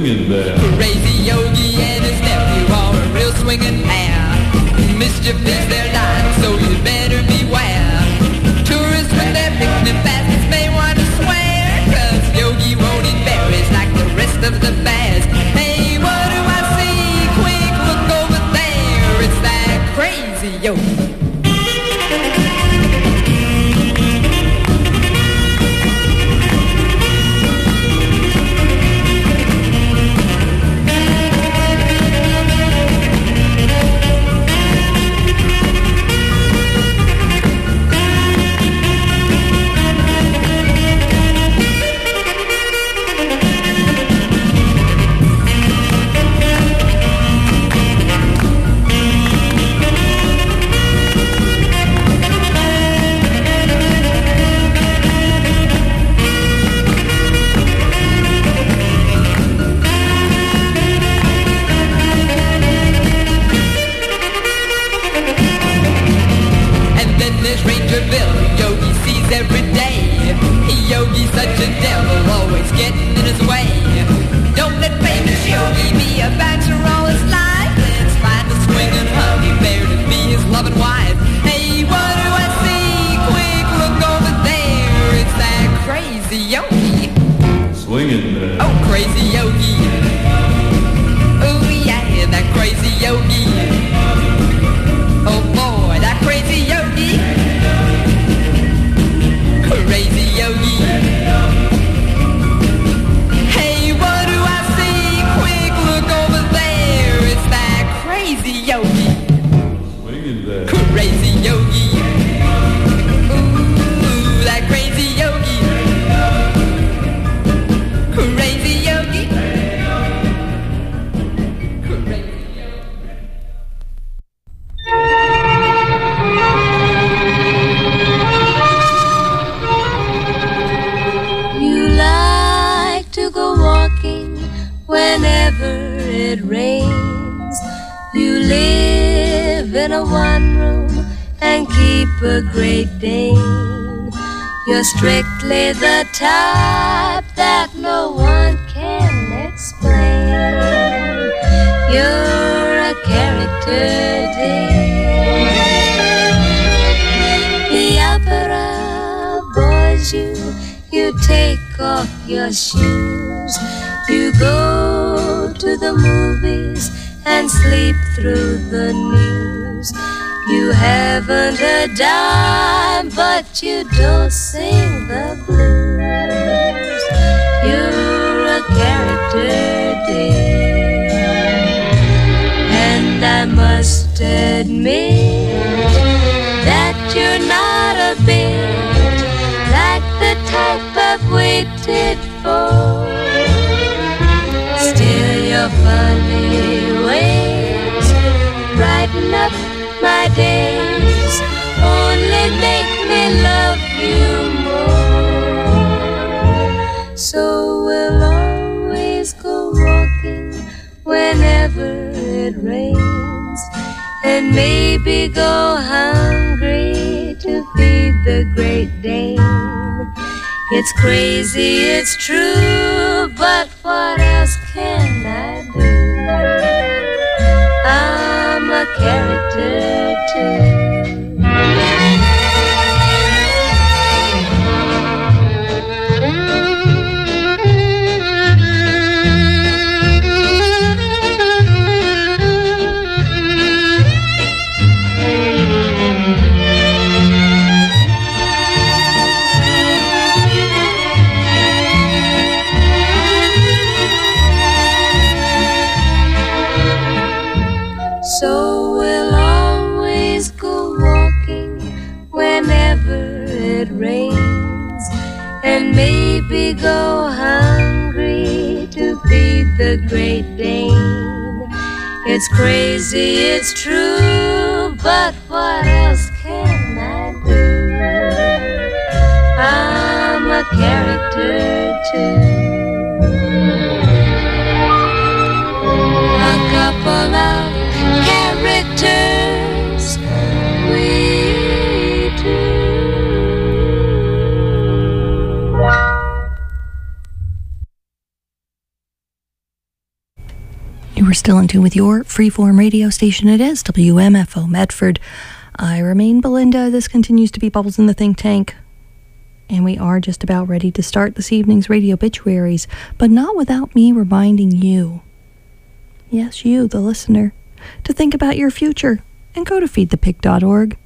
swinging there. Crazy Yogi and his nephew are a real swinging pair. Mischief is their line, so you better beware. Tourists with their picnic baskets may want to swear, 'cause Yogi won't eat berries like the rest of the bears. Hey, what do I see? Quick, look over there. It's that crazy Yogi. Yogi sees every day. Yogi's such a devil, always getting in his way. Don't let famous Yogi be a bachelor all his life. Let's find a swinging honey bear to be his loving wife. Hey, what do I see? Quick, look over there. It's that crazy Yogi. Swinging there. Oh, crazy Yogi. Oh, yeah, that crazy Yogi. Oh, boy, that crazy Yogi. Crazy Yogi. Hey, what do I see? Quick, look over there. It's that crazy Yogi. Swinging there. Crazy Yogi. Ooh, that crazy Yogi. Crazy Yogi. Crazy Yogi. Whenever it rains, you live in a one room and keep a Great Dane. You're strictly the type that no one can explain. You're a character, Dane. The opera bores you. You take off your shoes. You go to the movies and sleep through the news. You haven't a dime, but you don't sing the blues. You're a character, dear. And I must admit that you're not a bit like the type I've waited for. Still your funny ways brighten up my days, only make me love you more. So we'll always go walking whenever it rains, and maybe go hungry to feed the Great Dane. It's crazy, it's true, but what else can I do? I'm a character too. So we'll always go walking whenever it rains, and maybe go hungry to feed the Great Dane. It's crazy, it's true, but what else can I do? I'm a character too. A couple of characters we do. You are still in tune with your freeform radio station. It is WMFO Medford. I remain Belinda. This continues to be Bubbles in the Think Tank. And we are just about ready to start this evening's radio obituaries, but not without me reminding you, yes, you, the listener, to think about your future and go to feedthepig.org.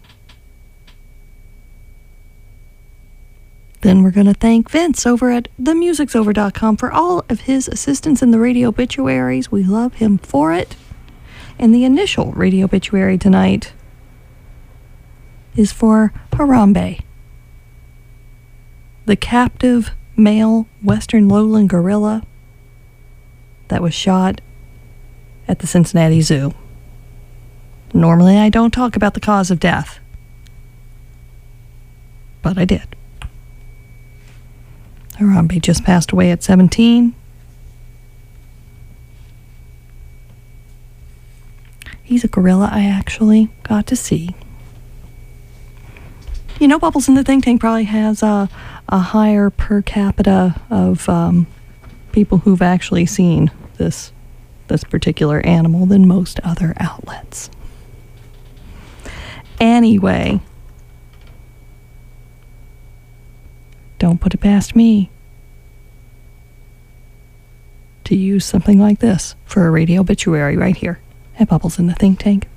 Then we're going to thank Vince over at themusicsover.com for all of his assistance in the radio obituaries. We love him for it. And the initial radio obituary tonight is for Harambe, the captive male western lowland gorilla that was shot at the Cincinnati Zoo. Normally I don't talk about the cause of death, but I did. Harambe just passed away at 17. He's a gorilla I actually got to see. You know, Bubbles in the Think Tank probably has a higher per capita of people who've actually seen this particular animal than most other outlets. Anyway, don't put it past me to use something like this for a radio obituary right here at Bubbles in the Think Tank.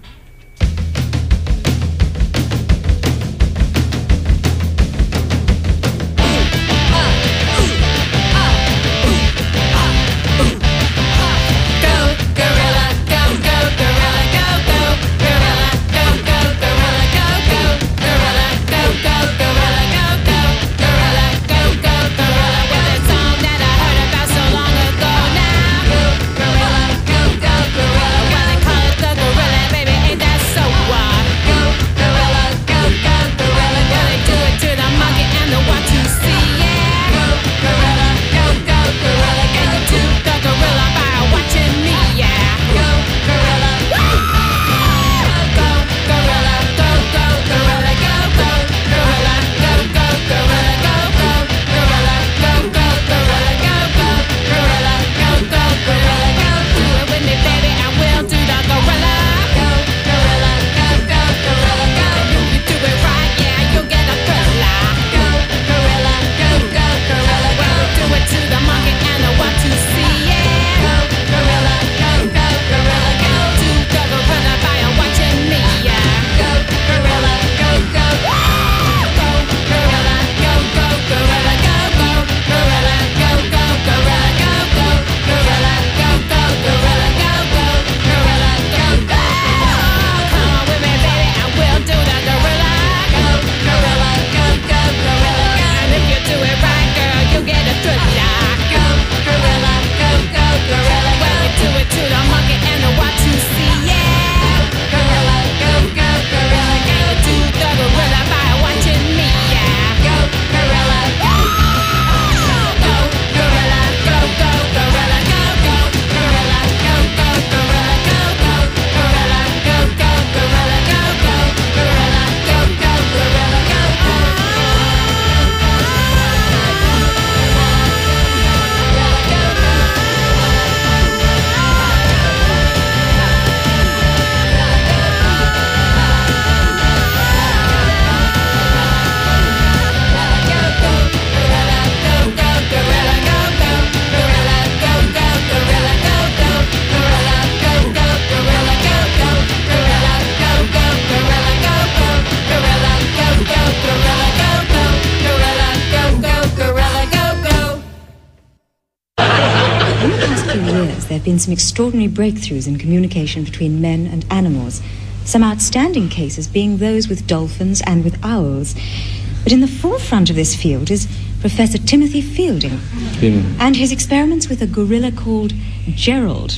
There have been some extraordinary breakthroughs in communication between men and animals, some outstanding cases being those with dolphins and with owls. But in the forefront of this field is Professor Timothy Fielding and his experiments with a gorilla called Gerald.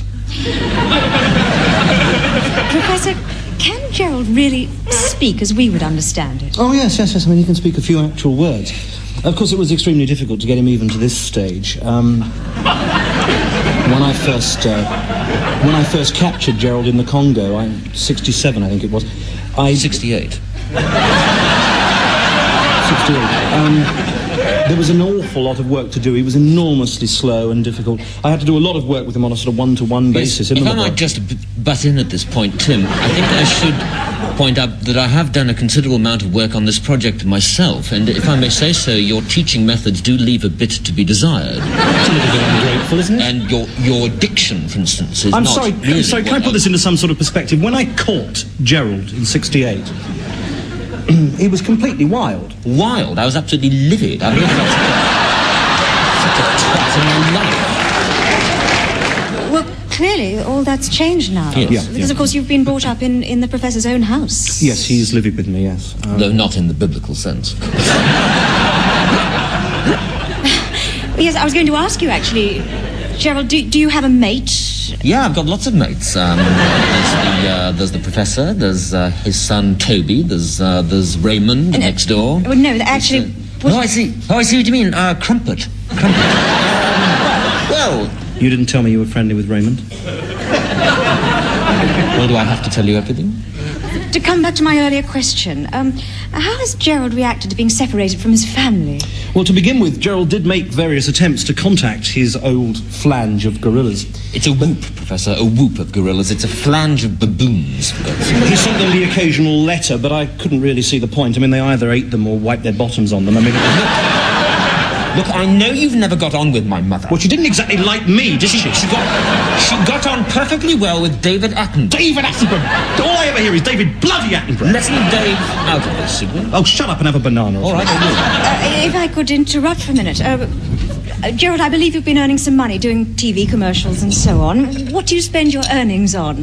Professor, can Gerald really speak as we would understand it? Oh, yes. I mean, he can speak a few actual words. Of course, it was extremely difficult to get him even to this stage. When I first captured Gerald in the Congo, I'm 67, I think it was. 68. 68. There was an awful lot of work to do. He was enormously slow and difficult. I had to do a lot of work with him on a sort of one-to-one basis. If I might just butt in at this point, Tim, I think I should point out that I have done a considerable amount of work on this project myself, and if I may say so, your teaching methods do leave a bit to be desired. It's a little bit ungrateful, isn't it? And your diction, for instance, is I'm not sorry, really can I put this into some sort of perspective? When I caught Gerald in '68, he was completely wild. Wild? I was absolutely livid. I never felt such a twat in my life. Well, clearly, all that's changed now. Yes. Yeah, Because, of course, you've been brought up in the professor's own house. Yes, he's living with me, yes. Though not in the biblical sense. Yes, I was going to ask you, actually, Gerald, do you have a mate? Yeah, I've got lots of mates. There's the professor, there's his son Toby, there's Raymond next door. Well, no, actually... I see what you mean. Crumpet. Well... You didn't tell me you were friendly with Raymond? Well, do I have to tell you everything? To come back to my earlier question, how has Gerald reacted to being separated from his family? Well, to begin with, Gerald did make various attempts to contact his old flange of gorillas. It's a whoop, Professor, a whoop of gorillas. It's a flange of baboons. He sent them the occasional letter, but I couldn't really see the point. I mean, they either ate them or wiped their bottoms on them. I mean, Look, I know you've never got on with my mother. well, she didn't exactly like me, did she? She got on perfectly well with David Attenborough. David Attenborough! All I ever hear is David bloody Attenborough. Let's leave Dave out of this, should we? Oh, shut up and have a banana. All right, I will. If I could interrupt for a minute. Gerald, I believe you've been earning some money doing TV commercials and so on. What do you spend your earnings on?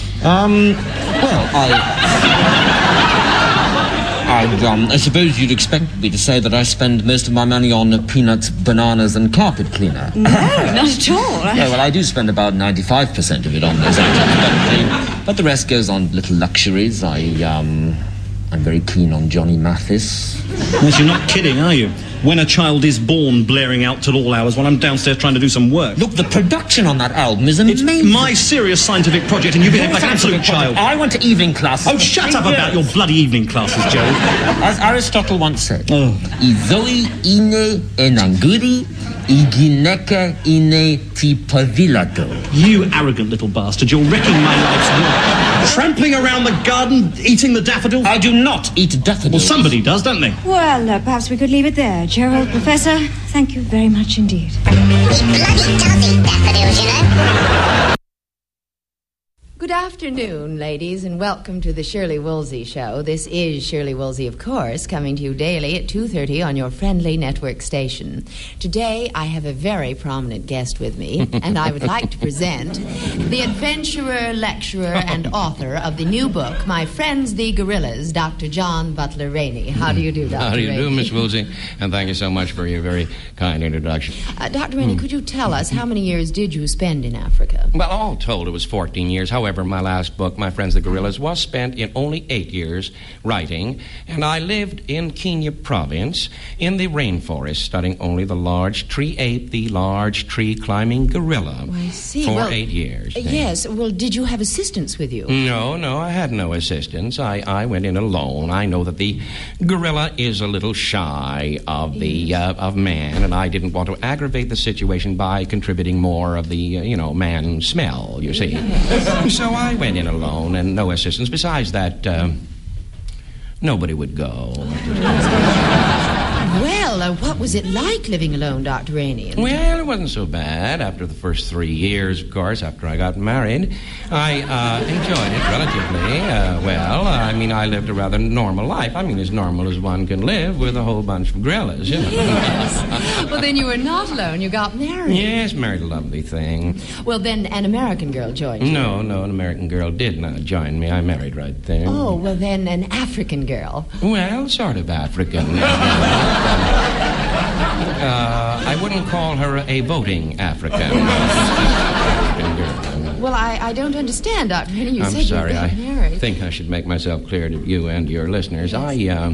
I suppose you'd expect me to say that I spend most of my money on peanuts, bananas, and carpet cleaner. No, not at all. Yeah, well, I do spend about 95% of it on those items, but the rest goes on little luxuries. I'm very keen on Johnny Mathis. Yes, you're not kidding, are you? When a child is born blaring out till all hours while I'm downstairs trying to do some work. Look, the production on that album is It's amazing. my serious scientific project and you behave like an absolute child. I went to evening classes. Oh, shut up about your bloody evening classes, Gerald. As Aristotle once said, Oh. Izoi ine enanguri, igineka ine tipavilato. You arrogant little bastard, you're wrecking my life's work. Trampling around the garden, eating the daffodils. I do not eat daffodils. Well, somebody does, don't they? Well, perhaps we could leave it there. Gerald, Professor, thank you very much indeed. Bloody tossy daffodils, you know. Good afternoon, ladies, and welcome to the Shirley Woolsey Show. This is Shirley Woolsey, of course, coming to you daily at 2:30 on your friendly network station. Today, I have a very prominent guest with me, and I would like to present the adventurer, lecturer, and author of the new book, My Friends the Gorillas, Dr. John Butler Rainey. How do you do, Dr. How do you Rainey? do, Miss Woolsey? And thank you so much for your very kind introduction. Dr. Rainey, could you tell us how many years did you spend in Africa? Well, all told, it was 14 years. However, my last book, My Friends the Gorillas, was spent in only 8 years writing, and I lived in Kenya province in the rainforest, studying only the large tree ape, the large tree-climbing gorilla, Oh, I see. for Well, 8 years. Yes. Well, did you have assistants with you? No, I had no assistance. I went in alone. I know that the gorilla is a little shy of the of man, and I didn't want to aggravate the situation by contributing more of the man smell. You see, so I went in alone and no assistance. Besides that, nobody would go. Well, what was it like living alone, Dr. Rainey? Well, it wasn't so bad. After the first 3 years, of course, after I got married, I enjoyed it relatively well. I mean, I lived a rather normal life. I mean, as normal as one can live with a whole bunch of gorillas, you know. Yes. Well, then you were not alone. You got married. Yes, married a lovely thing. Well, then an American girl joined you. No, an American girl did not join me. I married right there. Oh, well, then an African girl. Well, sort of African. I wouldn't call her a voting African. Well, I don't understand, Dr. Rainey. You I'm said sorry. you got I married. think I should make myself clear to you and your listeners. Yes.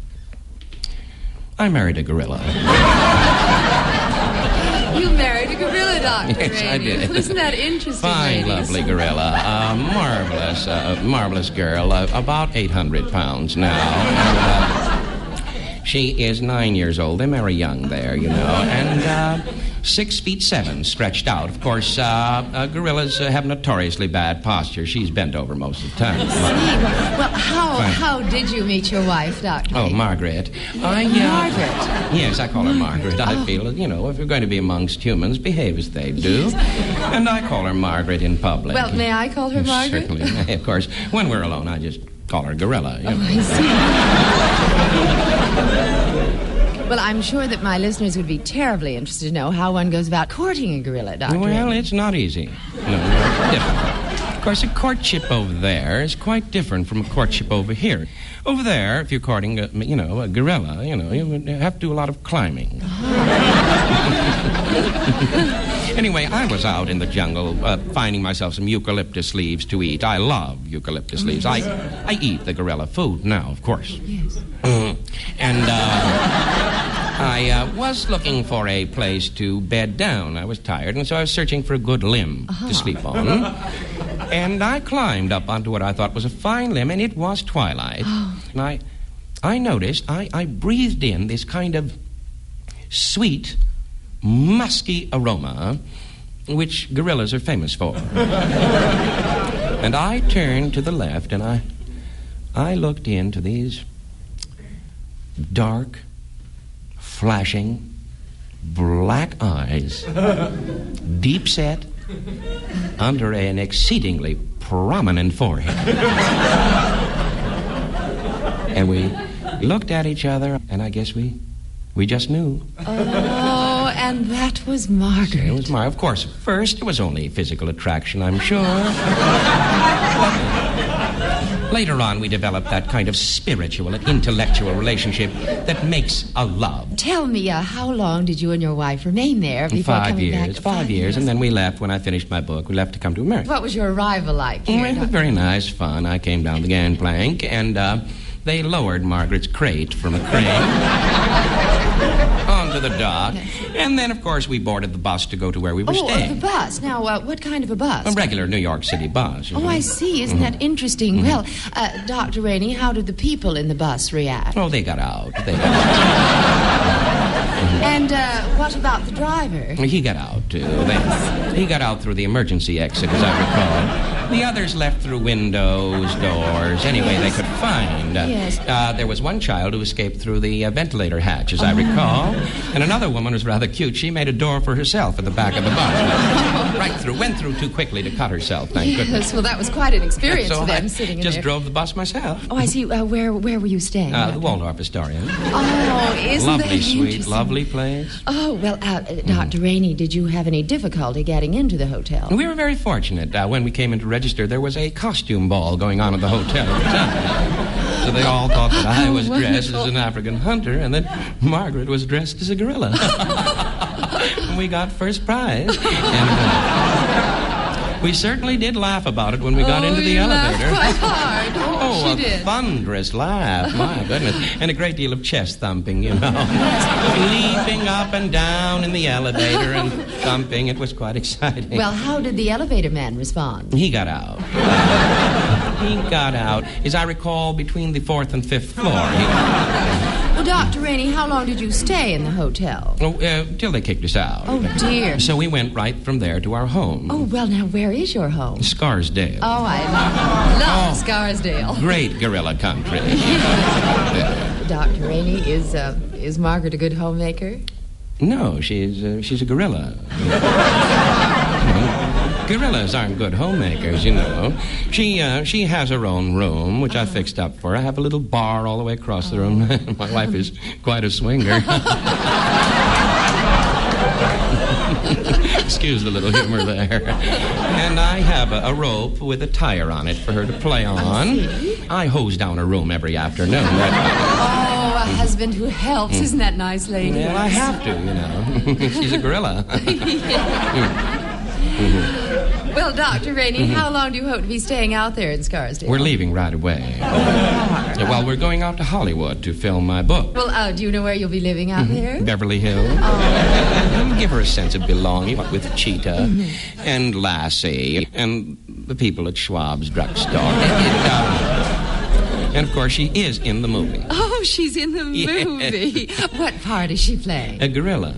I married a gorilla. You married a gorilla, Dr. Yes, I Rainey. did. Isn't that interesting, Fine, ladies? lovely gorilla. Marvelous girl. About 800 pounds now. She is 9 years old. They marry young there, you know. And 6'7" stretched out. Of course, gorillas have notoriously bad posture. She's bent over most of the time. Well, how did you meet your wife, Doctor? Oh, Margaret. Margaret? Yes, I call her Margaret. I feel, you know, if you're going to be amongst humans, behave as they do. And I call her Margaret in public. Well, may I call her Margaret? Certainly may, of course. When we're alone, I just call her Gorilla. You know. I see. Well, I'm sure that my listeners would be terribly interested to know how one goes about courting a gorilla, Dr. Well, Amy. it's not easy. No, it's difficult. Of course, a courtship over there is quite different from a courtship over here. Over there, if you're courting, a gorilla, you would have to do a lot of climbing. Anyway, I was out in the jungle finding myself some eucalyptus leaves to eat. I love eucalyptus leaves. I eat the gorilla food now, of course. Yes. And I was looking for a place to bed down. I was tired, and so I was searching for a good limb to sleep on. And I climbed up onto what I thought was a fine limb, and it was twilight. And I noticed, I breathed in this kind of sweet, musky aroma, which gorillas are famous for. And I turned to the left, and I looked into these dark, flashing, black eyes, deep set, under an exceedingly prominent forehead. And we looked at each other, and I guess we just knew. Oh, and that was Margaret. It was Margaret. Of course, at first, it was only physical attraction, I'm sure. Later on, we developed that kind of spiritual and intellectual relationship that makes a love. Tell me, how long did you and your wife remain there before 5 coming years. back? 5 years, and then we left when I finished my book. We left to come to America. What was your arrival like here? Well, it was very nice, fun. I came down the gangplank, and they lowered Margaret's crate from a crane onto the dock. And then, of course, we boarded the bus to go to where we were staying. The bus. Now, what kind of a bus? A regular New York City bus. Oh, I see. Isn't that interesting? Well, Dr. Rainey, how did the people in the bus react? Oh, they got out. And what about the driver? He got out, too. He got out through the emergency exit, as I recall. The others left through windows, doors, any way they could find. Yes. There was one child who escaped through the ventilator hatch, as I recall. And another woman was rather cute. She made a door for herself at the back of the bus. Right through. Went through too quickly to cut herself, thank goodness. Well, that was quite an experience so for them I sitting in just there. drove the bus myself. Oh, I see. Where were you staying? The Waldorf Astoria. Oh, isn't lovely, that sweet, interesting? lovely place. Oh, well, Dr. Rainey, did you have any difficulty getting into the hotel? We were very fortunate. When we came in to register, there was a costume ball going on at the hotel. So they all thought that I was dressed as an African hunter and that Margaret was dressed as a gorilla. And we got first prize. And we certainly did laugh about it when we got into the elevator. Laughed quite hard. Oh, she did. Thunderous laugh, my goodness. And a great deal of chest thumping, you know. Leaping up and down in the elevator and thumping. It was quite exciting. Well, how did the elevator man respond? He got out. He got out, as I recall, between the 4th and 5th floor. Well, Dr. Rainey, how long did you stay in the hotel? Till they kicked us out. Oh, dear. So we went right from there to our home. Oh, well, now, where is your home? Scarsdale. Oh, I love Scarsdale. Great gorilla country. Dr. Rainey, is Margaret a good homemaker? No, she's a gorilla. Gorillas aren't good homemakers, you know. She has her own room, which I fixed up for her. I have a little bar all the way across the room. My wife is quite a swinger. Excuse the little humor there. And I have a rope with a tire on it for her to play on. I hose down her room every afternoon. Oh, a husband who helps. Isn't that nice, lady? Well, I have to, you know. She's a gorilla. Well, Dr. Rainey, how long do you hope to be staying out there in Scarsdale? We're leaving right away. Well, we're going out to Hollywood to film my book. Well, do you know where you'll be living out there? Beverly Hills. Oh. Give her a sense of belonging with Cheetah and Lassie and the people at Schwab's drugstore. And, of course, she is in the movie. Oh, she's in the movie. What part is she playing? A gorilla.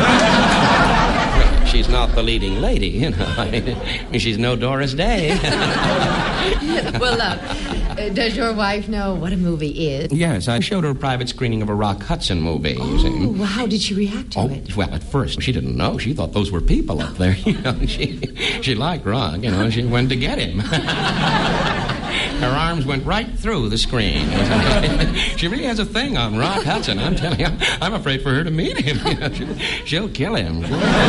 She's not the leading lady, you know. I mean, she's no Doris Day. Well, look, does your wife know what a movie is? Yes, I showed her a private screening of a Rock Hudson movie, you see. Oh, well, how did she react to it? Well, at first, she didn't know. She thought those were people up there, you know. She liked Rock, you know, and she went to get him. Her arms went right through the screen. She really has a thing on Rock Hudson, I'm telling you. I'm afraid for her to meet him. You know, she'll kill him.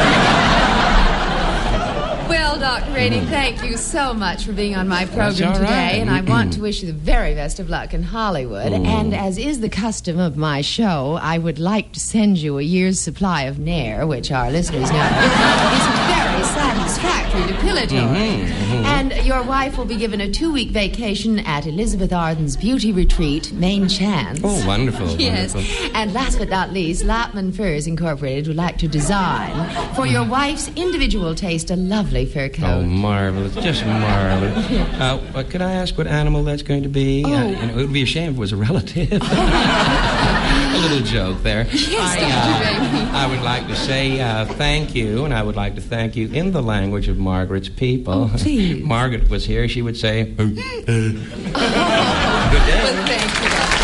Well, Dr. Rainey, thank you so much for being on my program today, right. and I want to wish you the very best of luck in Hollywood. And as is the custom of my show, I would like to send you a year's supply of Nair, which our listeners know is very satisfactory depilatory. And your wife will be given a 2-week vacation at Elizabeth Arden's Beauty Retreat, Main Chance. Oh, wonderful. Yes. Wonderful. And last but not least, Lapman Furs Incorporated would like to design for your wife's individual taste a lovely fur coat. Oh, marvelous. Just marvelous. Could I ask what animal that's going to be? It would be a shame if it was a relative. A little joke there. Yes, Dr. Rainey. I would like to say thank you, and I would like to thank you in the language of Margaret's people. Oh, please. Margaret was here. She would say, Good day. Well, thank you, Dr.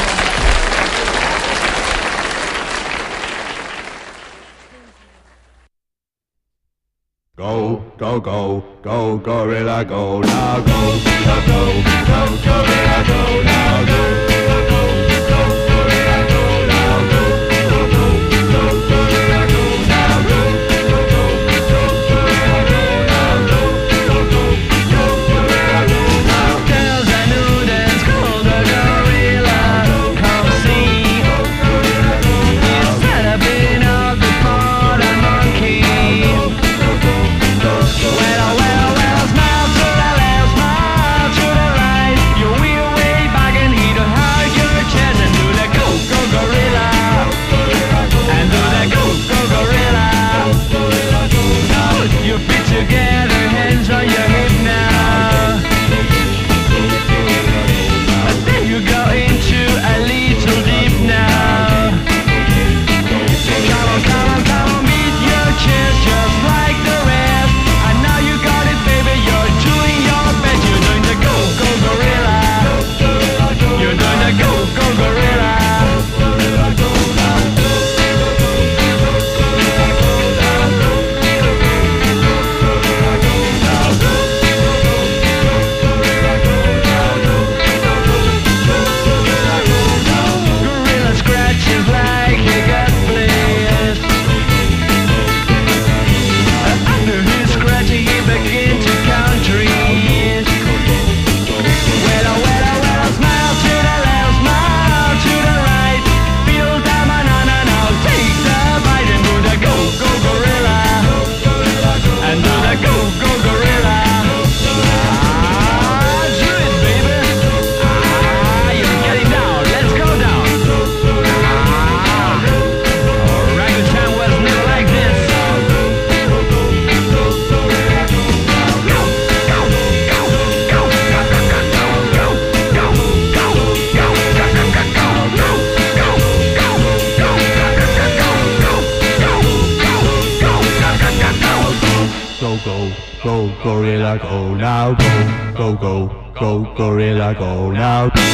Go, go, go, go, gorilla, go, now go, go, go, go, gorilla, go, now go, go, go, go, gorilla, go, now go, go, go, go, gorilla, go, now go, go, go, go, gorilla, go, now go, go, go, go, gorilla, go, now go. Girls and noodles, call the gorilla, come see. Instead of being of the part and monkey. Well, smile to the left, smile to the right. You wheel way back and hit hard your chest and do the go, go, gorilla. And do the go, go, gorilla. Put your feet together, hands on your hip now. Then you go into a little deep now. Come on, come on, come on, beat your chest just like the rest. And now you got it, baby, you're doing your best. You're doing the go, go, gorilla. You're doing the go, go, gorilla. Gorilla scratches like he got blessed. Under his scratching he began to count trees. Well, smile to the left, smile to the right. Feel the banana now, take the bite and do the go, go, gorilla. And do the go, go, gorilla. Do it, baby. You're getting down, let's go down. Orangutan was never like this. Go, go, go, gorilla, go, now go, go, go, go, gorilla, go, now go.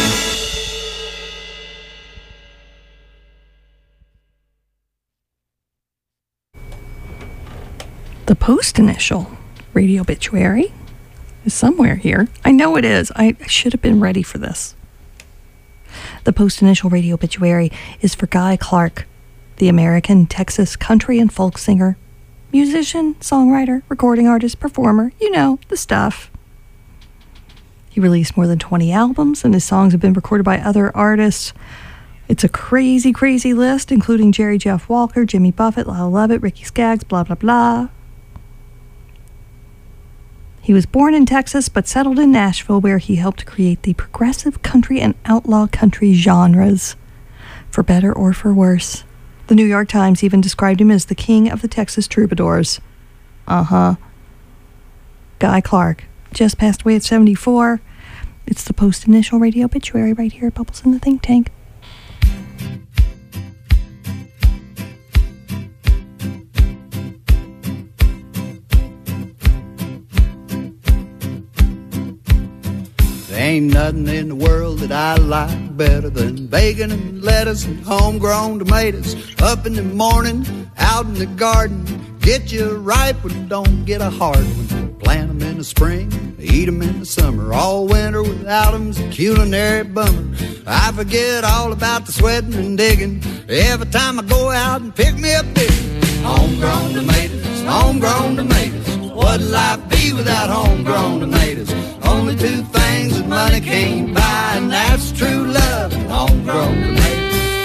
The post initial radio obituary is somewhere here. I know it is. I should have been ready for this. The post initial radio obituary is for Guy Clark, the American Texas country and folk singer, musician, songwriter, recording artist, performer, you know, the stuff. He released more than 20 albums, and his songs have been recorded by other artists. It's a crazy, crazy list, including Jerry Jeff Walker, Jimmy Buffett, Lyle Lovett, Ricky Skaggs, blah, blah, blah. He was born in Texas, but settled in Nashville, where he helped create the progressive country and outlaw country genres, for better or for worse. The New York Times even described him as the king of the Texas troubadours. Guy Clark just passed away at 74. It's the post-initial radio obituary right here at Bubbles in the Think Tank. There ain't nothing in the world that I like better than bacon and lettuce and homegrown tomatoes. Up in the morning, out in the garden, get you a ripe one, don't get a hard one. Plant them in the spring, eat them in the summer. All winter without them's a culinary bummer. I forget all about the sweating and digging every time I go out and pick me a big homegrown tomatoes, homegrown tomatoes. What'd life be without homegrown tomatoes? Only two things that money can't buy, and that's true love and homegrown tomatoes.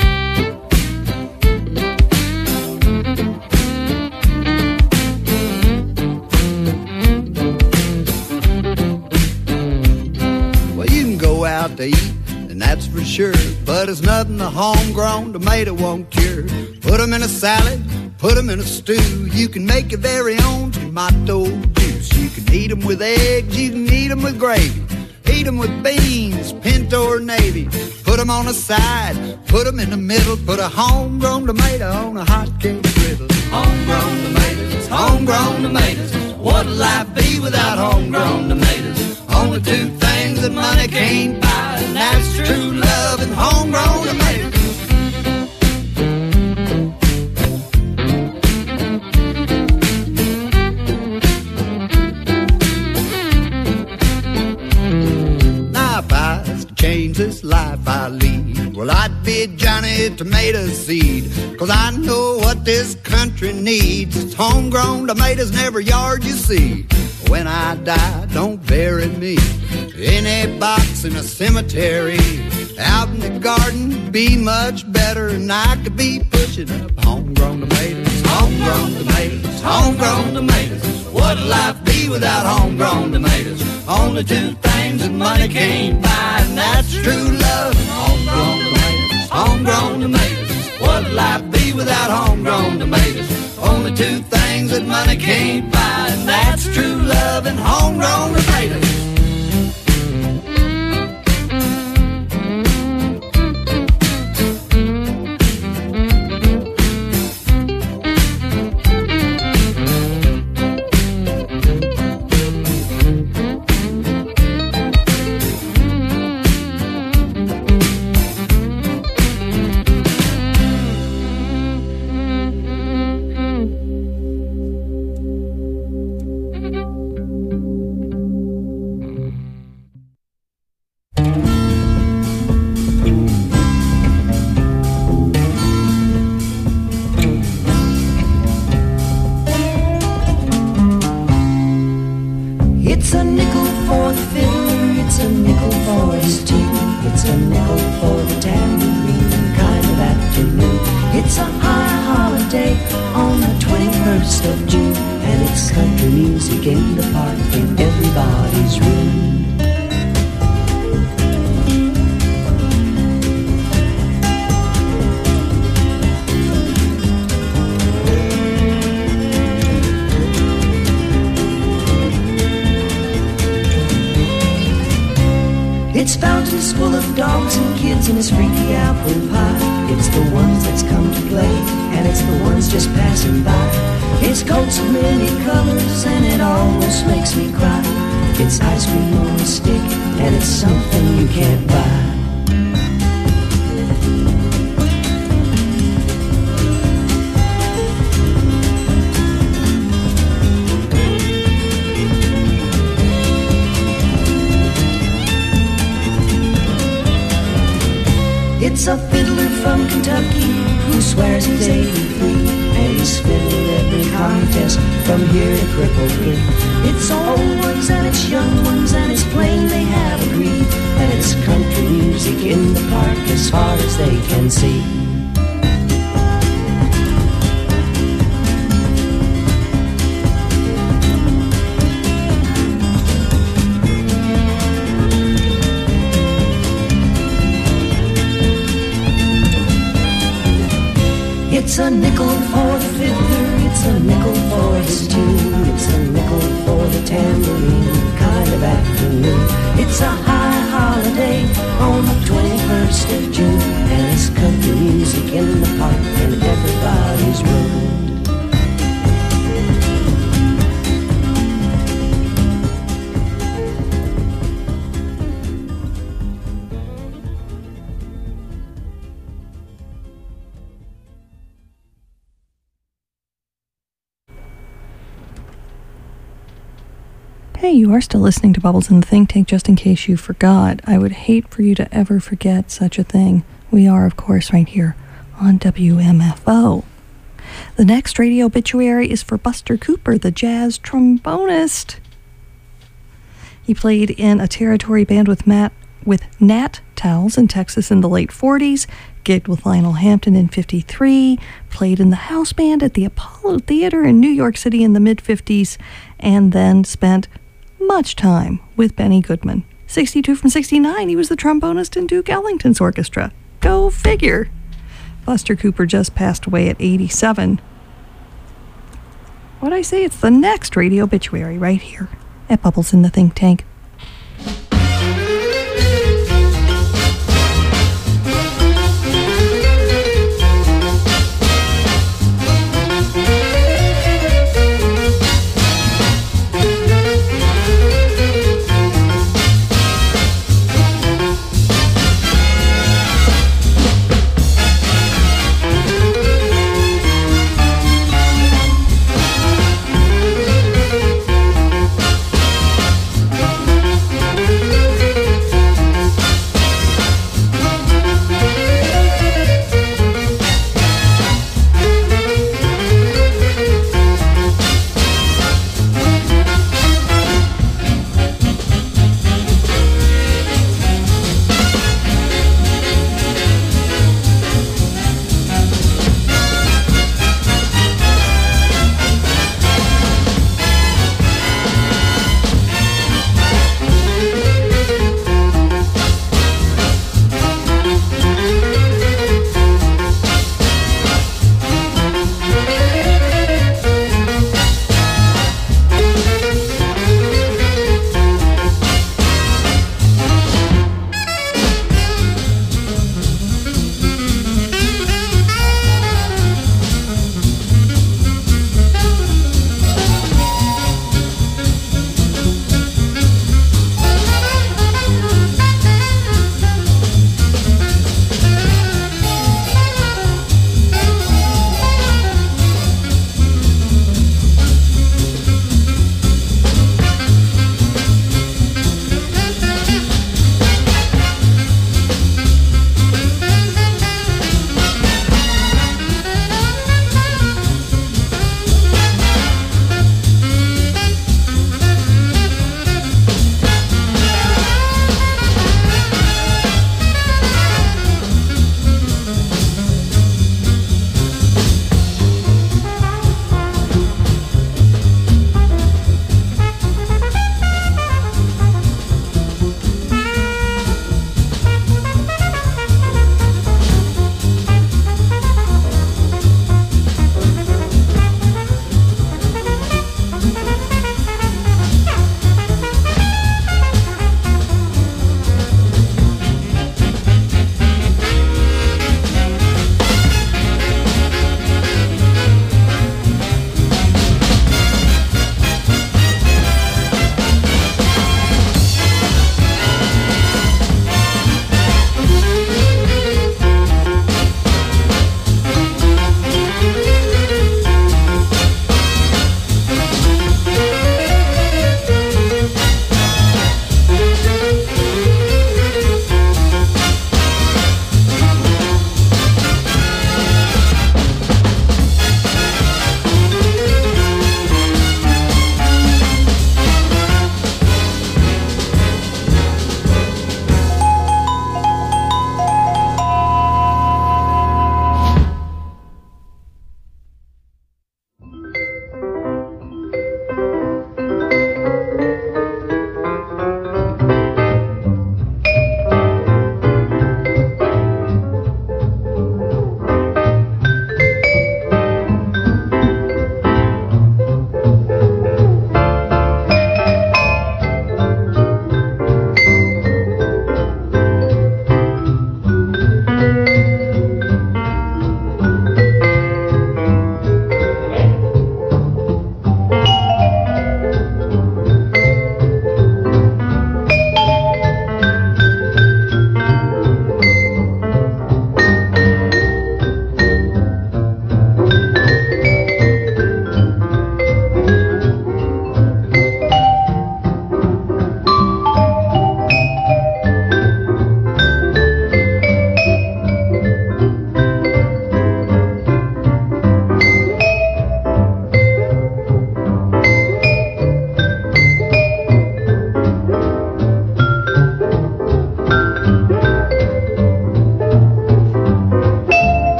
Well, you can go out to eat, and that's for sure, but it's nothing a homegrown tomato won't cure. Put them in a salad, put them in a stew. You can make your very own tomato juice. You can eat them with eggs, you can eat them with gravy. Eat them with beans, pinto or navy. Put them on the side, put them in the middle. Put a homegrown tomato on a hot cake griddle. Homegrown tomatoes, homegrown tomatoes. What'd life be without homegrown tomatoes? Only two things that money can't buy, and that's true love and homegrown tomatoes. Change this life I lead, well, I'd be Johnny Tomato Seed, 'cause I know what this country needs. It's homegrown tomatoes in every yard you see. When I die, don't bury me in a box in a cemetery. Out in the garden, be much better, and I could be pushing up homegrown tomatoes, homegrown tomatoes, homegrown tomatoes. What'd life be without homegrown tomatoes? Only two things that money can't buy, and that's true love and homegrown tomatoes, homegrown tomatoes. What'd life be without homegrown tomatoes? Only two things that money can't buy, and that's true love and homegrown tomatoes. It's a nickel for the fiddler, it's a nickel for his tune, it's a nickel for the tambourine kind of afternoon. It's a high holiday on the 21st of June, and it's country music in the park in everybody's room. It's fountains full of dogs and kids and it's freaky apple pie. It's the ones that's come to play and it's the ones just passing by. It's coats of many colors and it almost makes me cry. It's ice cream on a stick and it's something you can't buy. It's a fiddler from Kentucky who swears he's 83, and he's fiddled every contest from here to Cripple Creek. It's old ones and it's young ones, and it's plain they have agreed that it's country music in the park as far as they can see. It's It's a nickel for the fiddler, it's a nickel for his tune, it's a nickel for the tambourine kind of afternoon. It's a high holiday on the 21st of June, and it's country music in the park and everybody's ruined. Hey, you are still listening to Bubbles in the Think Tank, just in case you forgot. I would hate for you to ever forget such a thing. We are, of course, right here on WMFO. The next radio obituary is for Buster Cooper, the jazz trombonist. He played in a territory band with Nat Towles in Texas in the late 40s, gigged with Lionel Hampton in 53, played in the house band at the Apollo Theater in New York City in the mid-50s, and then spent much time with Benny Goodman. 62 from 69, he was the trombonist in Duke Ellington's orchestra. Go figure. Buster Cooper just passed away at 87. What'd I say? It's the next radio obituary right here at Bubbles in the Think Tank.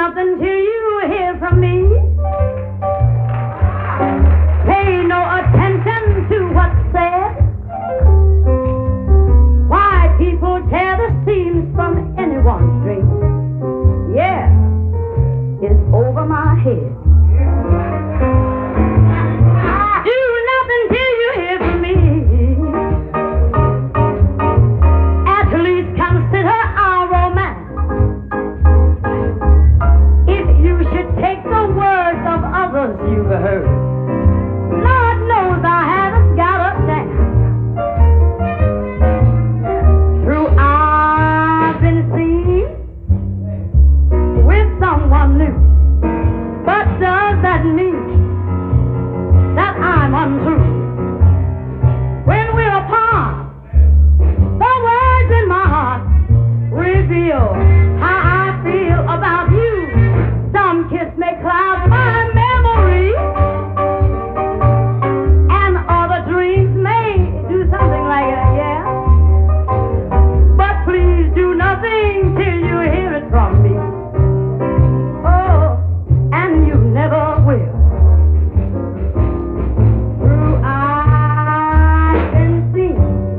nothing till you hear from me. Pay no attention to what's said. Why people tear the seams from anyone's dress? Yeah, it's over my head. Do nothing till you hear from me. At least consider our romance. If you should take the words of others you've heard, Lord knows I haven't got a chance. True, I've been seen with someone new, but does that mean that I'm untrue? When we're apart, the words in my heart reveal how I feel about you. Some kiss may cloud my memory, and other dreams may do something like that, yeah. But please do nothing till you hear it from me. Oh, and you never will. True, I've been seen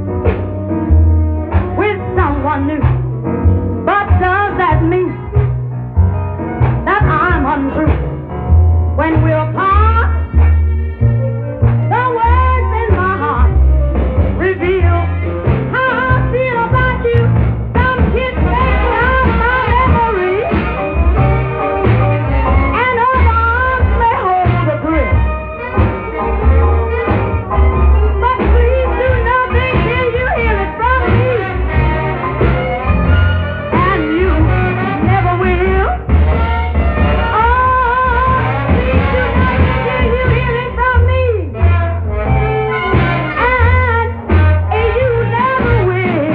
with someone new, but does that mean that I'm untrue? When we're apart, the words in my heart reveal how I feel about you. Some kids may cloud my memory, and other arms may hold a thrill. But please do nothing till you hear it from me, and you never will. Oh, please do nothing till you hear it from me, and you never will.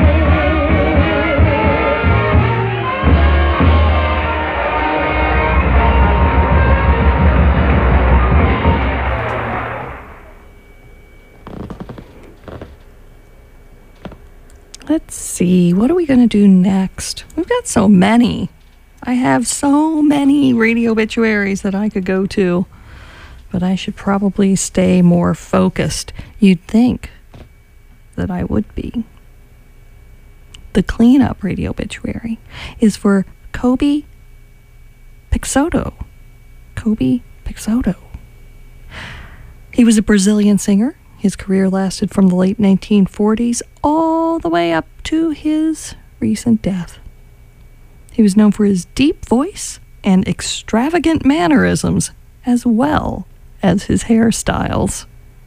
Let's see, what are we going to do next? We've got so many. I have so many radio obituaries that I could go to, but I should probably stay more focused. You'd think that I would be. The cleanup radio obituary is for Kobe Peixoto. Kobe Peixoto. He was a Brazilian singer. His career lasted from the late 1940s all the way up to his recent death. He was known for his deep voice and extravagant mannerisms, as well as his hairstyles.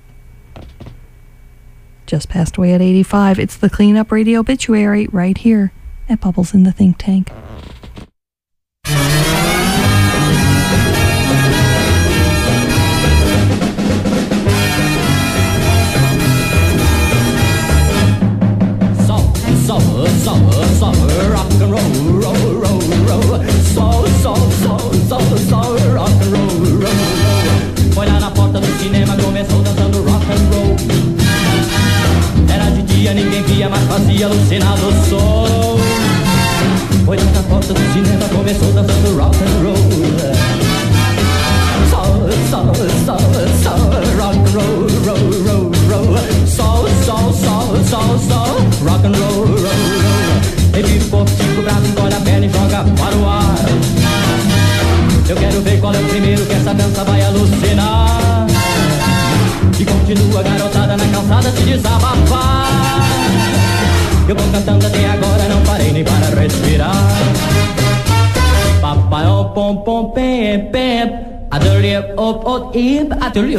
Just passed away at 85. It's the Cleanup Radio Obituary right here at Bubbles in the Think Tank. Rock and roll, roll, roll, roll. Rock and roll, roll. Foi lá na porta do cinema, começou dançando rock and roll. Era de dia, ninguém via, mas fazia alucinado o som. Foi lá na porta do cinema, começou dançando rock and roll. Rock and roll, roll, roll, roll. Rock and roll, roll, roll. Revira o corpo, tipo braço, encolhe a perna e joga para o ar. Eu quero ver qual é o primeiro que essa dança vai alucinar. E continua a garotada na calçada se desabafar. Eu vou cantando até agora, não parei nem para respirar. Papai, oh, pom, pom, pem, pem. Adorei, oh, oh, ib, adorei,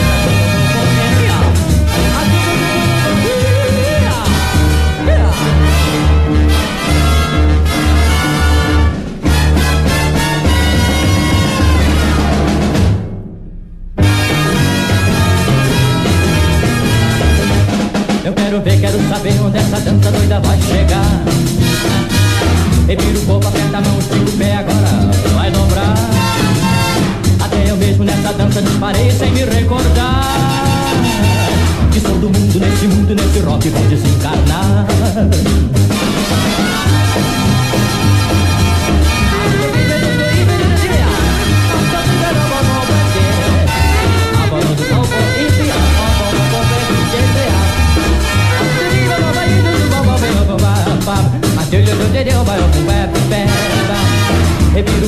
eu quero ver, quero saber onde essa dança doida vai chegar. Revira o corpo, aperta a mão, estica o pé, agora vai dobrar. Até eu mesmo nessa dança disparei sem me recordar. Que sou do mundo, nesse rock vou desencarnar.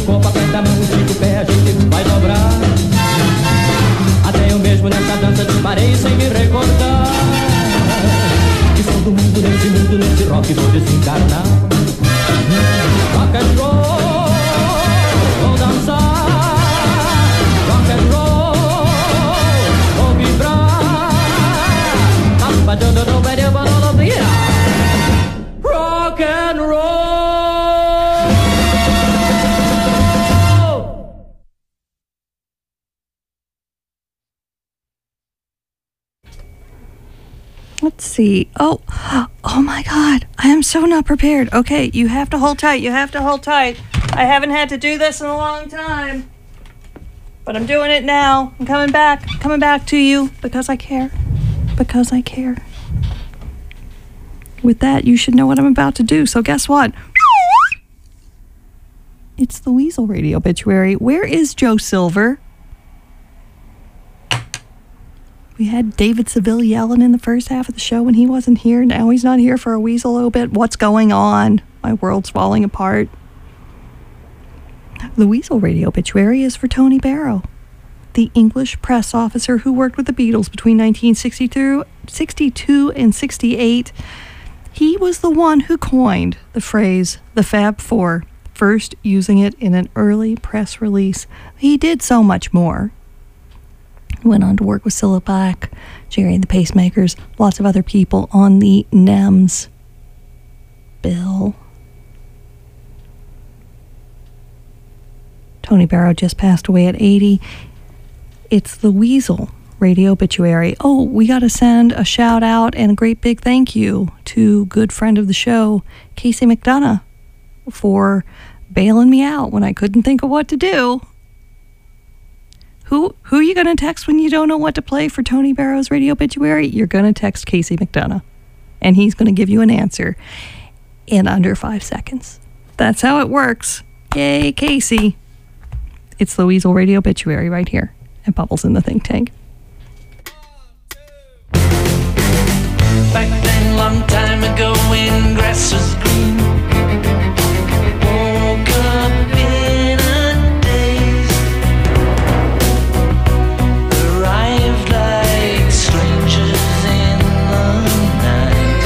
corpo, aperta a mão, estica o pé, a gente vai dobrar. Até eu mesmo nessa dança disparei sem me recordar que todo mundo nesse rock vou desencarnar. Rock and roll, vou dançar. Rock and roll, vou vibrar. Rock and roll. Let's see. Oh my God. I am so not prepared. Okay, you have to hold tight. You have to hold tight. I haven't had to do this in a long time. But I'm doing it now. I'm coming back to you because I care. Because I care. With that, you should know what I'm about to do. So guess what? It's the Weasel Radio Obituary. Where is Joe Silver? We had David Seville yelling in the first half of the show when he wasn't here. Now he's not here for a Weasel obit. What's going on? My world's falling apart. The Weasel Radio Obituary is for Tony Barrow, the English press officer who worked with the Beatles between 1962 and 68. He was the one who coined the phrase, the Fab Four, first using it in an early press release. He did so much more. Went on to work with Cilla Black, Jerry and the Pacemakers, lots of other people on the NEMS bill. Tony Barrow just passed away at 80. It's the Weasel Radio Obituary. Oh, we got to send a shout out and a great big thank you to good friend of the show, Casey McDonough, for bailing me out when I couldn't think of what to do. Who are you going to text when you don't know what to play for Tony Barrow's Radio Obituary? You're going to text Casey McDonough, and he's going to give you an answer in under 5 seconds. That's how it works. Yay, Casey. It's the Weasel Radio Obituary right here at Bubbles in the Think Tank. Back then, long time ago, when grass was green, woke up in a daze, arrived like strangers in the night.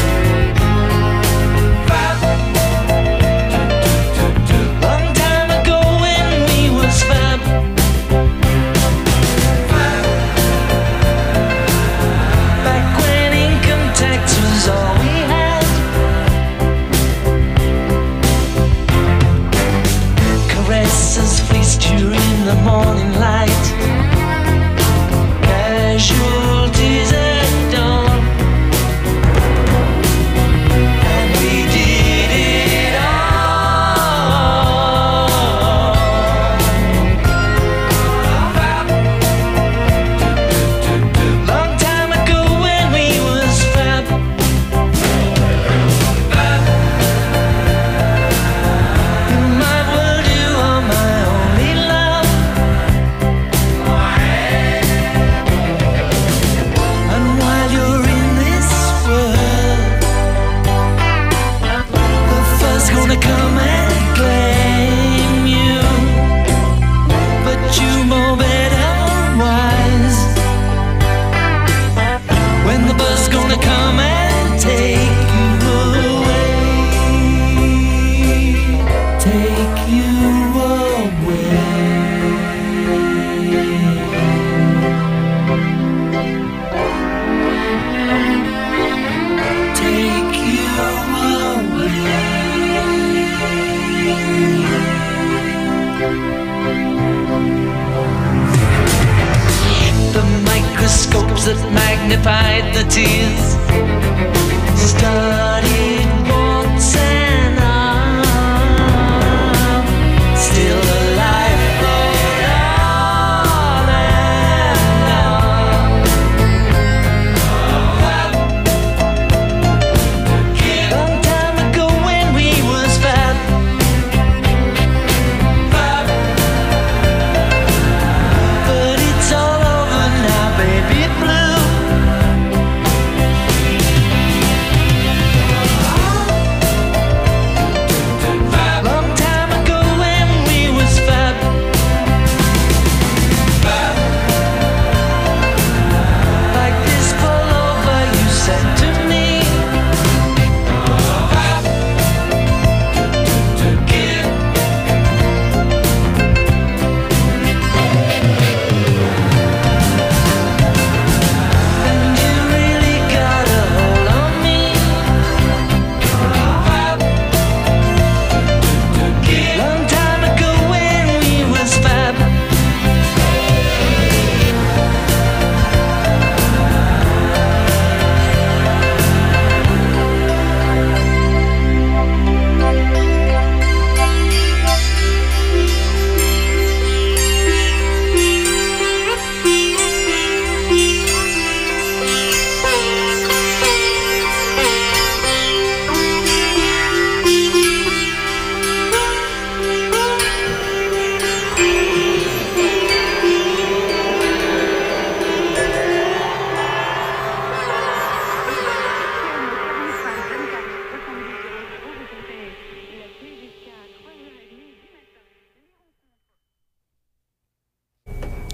Long time ago when we was fab, back when income tax was all we had. Caresses fleeced you in the morning light, casualties at dawn, and we did it all. Long time ago when we was fab, my world, you are my only love. And while you're in this world, the first gonna come and claim you, but you know better wise when the bus gonna come and take you away, take you away, take you away. The microscopes that magnified the tears studied warts and all, still alive, but on and on. Long time ago when we was fab, but it's all over now, baby blue.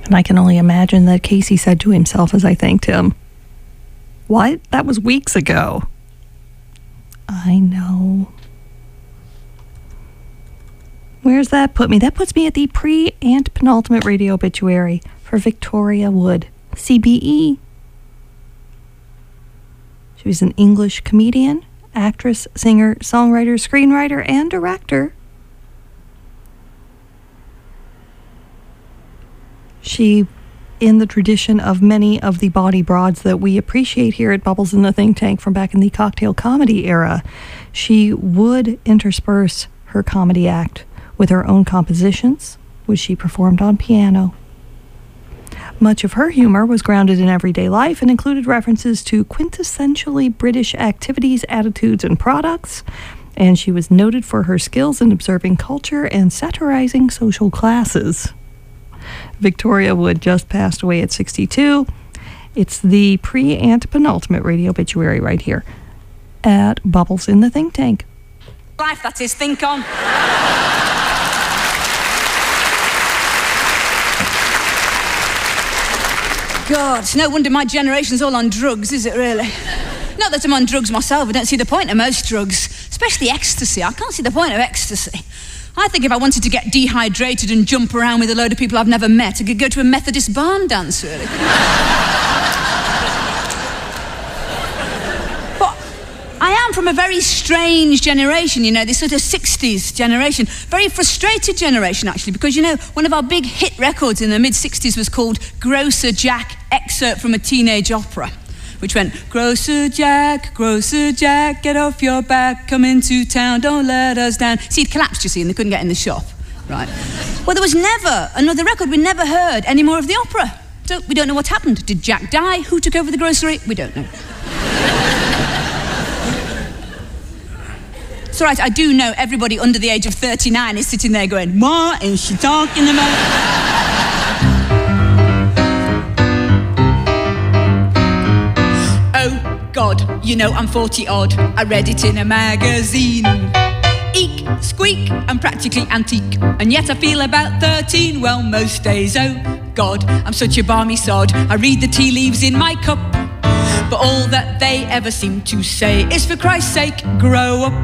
And I can only imagine that Casey said to himself as I thanked him, "What? That was weeks ago." I know. Where's that put me? That puts me at the and penultimate radio obituary for Victoria Wood, CBE. She was an English comedian, actress, singer, songwriter, screenwriter, and director. She, in the tradition of many of the bawdy broads that we appreciate here at Bubbles in the Think Tank from back in the cocktail comedy era, she would intersperse her comedy act with her own compositions, which she performed on piano. Much of her humor was grounded in everyday life and included references to quintessentially British activities, attitudes, and products, and she was noted for her skills in observing culture and satirizing social classes. Victoria Wood just passed away at 62. It's the and penultimate radio obituary right here at Bubbles in the Think Tank. Life, that is, think on. God, it's no wonder my generation's all on drugs, is it really? Not that I'm on drugs myself, I don't see the point of most drugs, especially ecstasy. I can't see the point of ecstasy. I think if I wanted to get dehydrated and jump around with a load of people I've never met, I could go to a Methodist barn dance, really. But I am from a very strange generation, you know, this sort of 60s generation. Very frustrated generation, actually, because, you know, one of our big hit records in the mid-60s was called Grocer Jack, excerpt from a teenage opera, which went, Grocer Jack, get off your back, come into town, don't let us down. See, it collapsed, you see, and they couldn't get in the shop, right? Well, there was never another record. We never heard any more of the opera. So we don't know what happened. Did Jack die? Who took over the grocery? We don't know. It's all right, I do know everybody under the age of 39 is sitting there going, what is she talking about? God, you know I'm 40-odd. I read it in a magazine. Eek, squeak, I'm practically antique, and yet I feel about 13. Well, most days, oh God, I'm such a balmy sod. I read the tea leaves in my cup, but all that they ever seem to say is, for Christ's sake, grow up.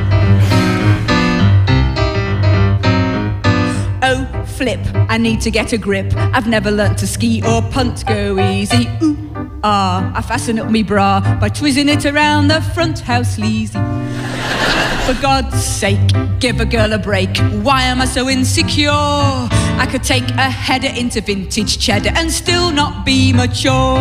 Oh, flip, I need to get a grip. I've never learnt to ski or punt. Go easy, ooh. I fasten up me bra by twizzing it around the front, how sleazy. For God's sake, give a girl a break. Why am I so insecure? I could take a header into vintage cheddar and still not be mature.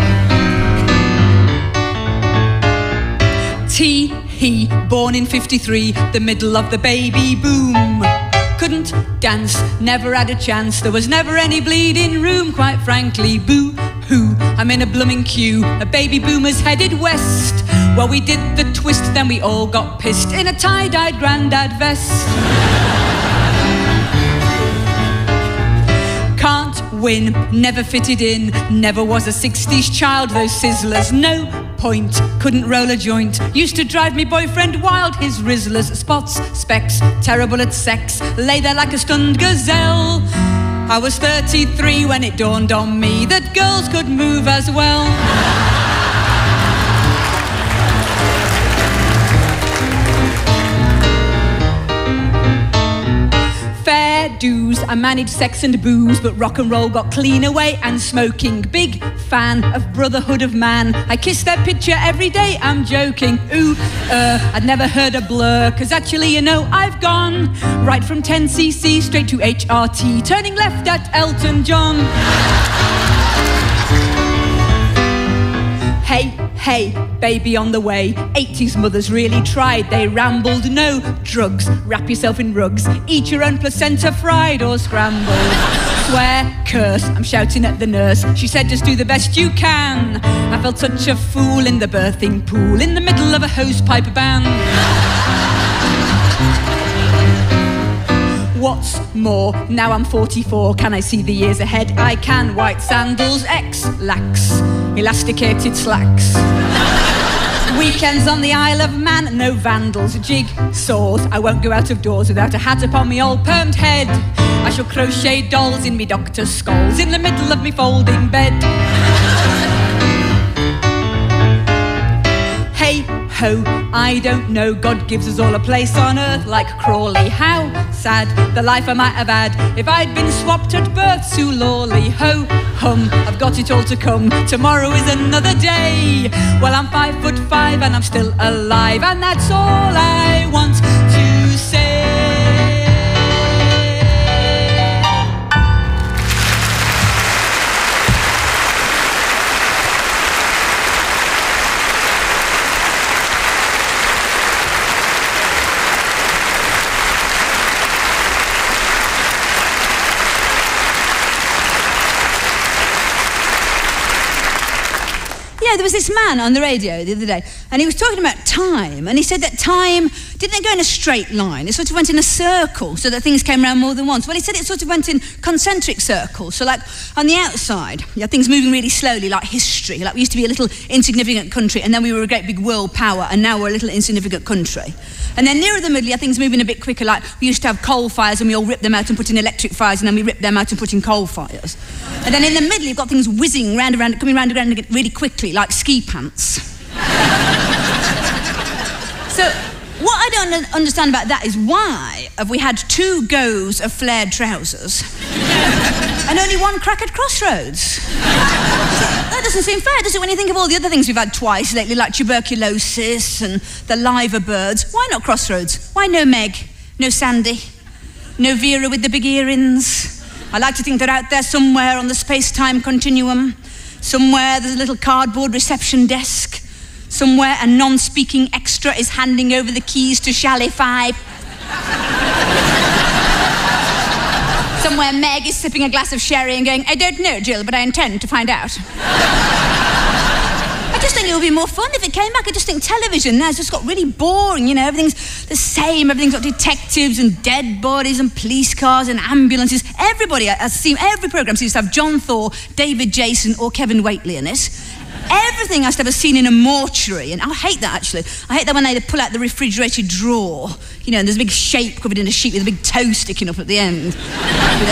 He, born in 53, the middle of the baby boom. Couldn't dance, never had a chance. There was never any bleeding room, quite frankly. Boo-hoo, I'm in a blooming queue. A baby boomer's headed west. Well, we did the twist, then we all got pissed in a tie-dyed grandad vest. Can't win, never fitted in. Never was a 60s child, those sizzlers, no point. Couldn't roll a joint. Used to drive me boyfriend wild, his rizzlers. Spots, specks, terrible at sex. Lay there like a stunned gazelle. I was 33 when it dawned on me that girls could move as well. Fair dues, I managed sex and booze, but rock and roll got clean away and smoking. Big fan of Brotherhood of Man. I kiss their picture every day, I'm joking. Ooh, I'd never heard a Blur, cause actually, you know, I've gone right from 10cc straight to HRT, turning left at Elton John. Hey, baby on the way. 80s mothers really tried. They rambled, no drugs. Wrap yourself in rugs. Eat your own placenta, fried or scrambled. Swear, curse, I'm shouting at the nurse. She said just do the best you can. I felt such a fool in the birthing pool, in the middle of a hosepipe band. What's more, now I'm 44, can I see the years ahead? I can. White sandals, X-lax, elasticated slacks. Weekends on the Isle of Man, no vandals, jig saws. I won't go out of doors without a hat upon me old permed head. I shall crochet dolls in me doctor's skulls in the middle of me folding bed. Hey ho, I don't know, God gives us all a place on earth like Crawley. How sad the life I might have had if I'd been swapped at birth. Sue Lawley, ho hum, I've got it all to come. Tomorrow is another day. Well, I'm 5'5" and I'm still alive, and that's all I want to say. Yeah, there was this man on the radio the other day, and he was talking about time, and he said that time didn't go in a straight line. It sort of went in a circle, so that things came around more than once. Well, he said it sort of went in concentric circles. So, like, on the outside, you had things moving really slowly, like history. Like, we used to be a little insignificant country, and then we were a great big world power, and now we're a little insignificant country. And then nearer the middle, you had things moving a bit quicker, like we used to have coal fires, and we all ripped them out and put in electric fires, and then we ripped them out and put in coal fires. And then in the middle, you've got things whizzing round and round, coming round and round really quickly, like ski pants. So, what I don't understand about that is why have we had 2 goes of flared trousers and only 1 crack at Crossroads? That doesn't seem fair, does it, when you think of all the other things we've had twice lately, like tuberculosis and the liver birds? Why not Crossroads? Why no Meg? No Sandy? No Vera with the big earrings? I like to think they're out there somewhere on the space-time continuum. Somewhere there's a little cardboard reception desk. Somewhere a non-speaking extra is handing over the keys to Shally 5. Somewhere Meg is sipping a glass of sherry and going, I don't know, Jill, but I intend to find out. I just think it would be more fun if it came back. I just think television now has just got really boring, you know, everything's the same, everything's got detectives and dead bodies and police cars and ambulances. Everybody has seen, every programme seems to have John Thor, David Jason or Kevin Whately in it. Everything has to have a scene in a mortuary, and I hate that, actually. I hate that when they pull out the refrigerated drawer, you know, and there's a big shape covered in a sheet with a big toe sticking up at the end. With